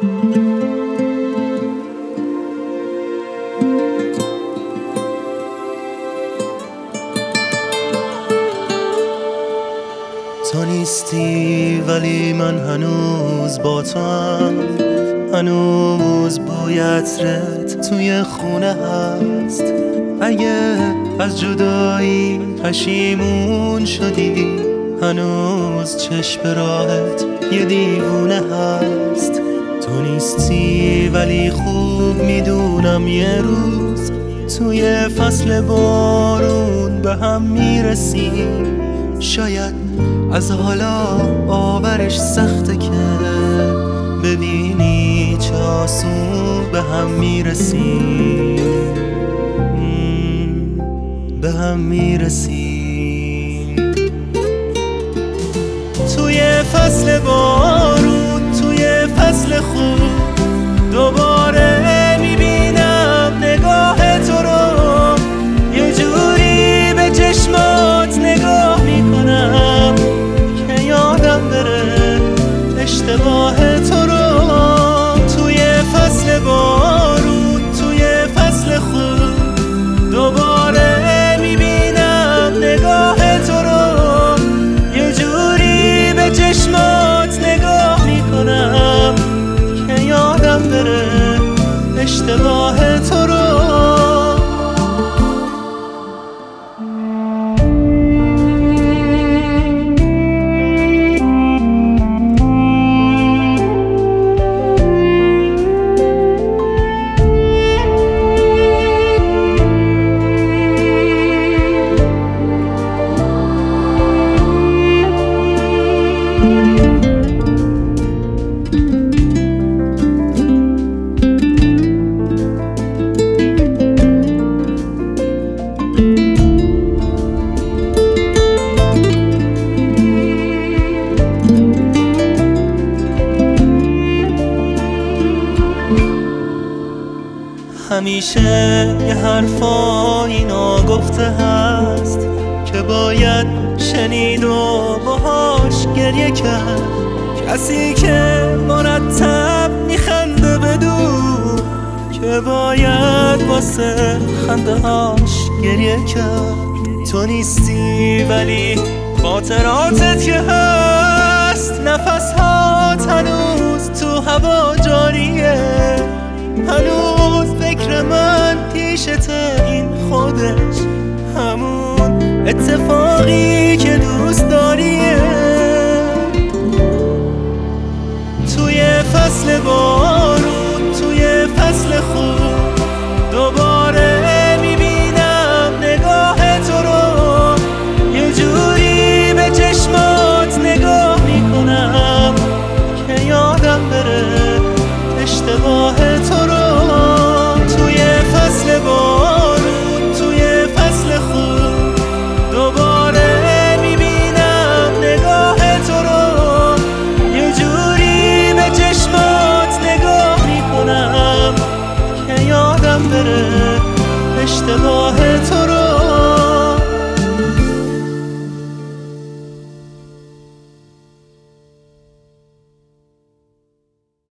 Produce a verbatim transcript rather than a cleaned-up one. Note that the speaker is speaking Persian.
تو نیستی ولی من هنوز با تو هم، هنوز بوی عطرت توی خونه هست. اگه از جدایی پشیمون شدی، هنوز چشم راحت یه دیوونه هست. تو نیستی ولی خوب میدونم یه روز توی فصل بارون به هم میرسیم. شاید از حالا باورش سخته که ببینی چه آسون به هم میرسیم، به هم میرسیم. توی فصل بارون، توی فصل خوب، دوباره میبینم نگاه تو رو. یه جوری به چشمات نگاه میکنم که یادم بره اشتباه تو رو. توی فصل بارون، توی فصل خوب، دوباره میبینم نگاه تو رو. یه جوری به چشمات نگاه میکنم که یادم بره اشتباه تو رو. همیشه یه حرفایی ناگفته هست که باید شنید و باهاش گریه کرد. کسی که مرتب میخنده بدون که باید واسه خنده هاش گریه کرد. تو نیستی ولی خاطراتت که هست، نفس هات هنوز تو هوا جاریه. هنوز فکر من پیشته، این خودش همون اتفاقی که دوست داریه. توی فصل بارون، توی فصل خوب، دوباره میبینم نگاه تو رو. یه جوری به چشمات نگاه میکنم که یادم بره اشتباه تو رو. توی فصل بارون، توی فصل خوب، دوباره میبینم نگاه تو رو. یه جوری به چشمات نگاه میکنم که یادم بره اشتباه تو رو.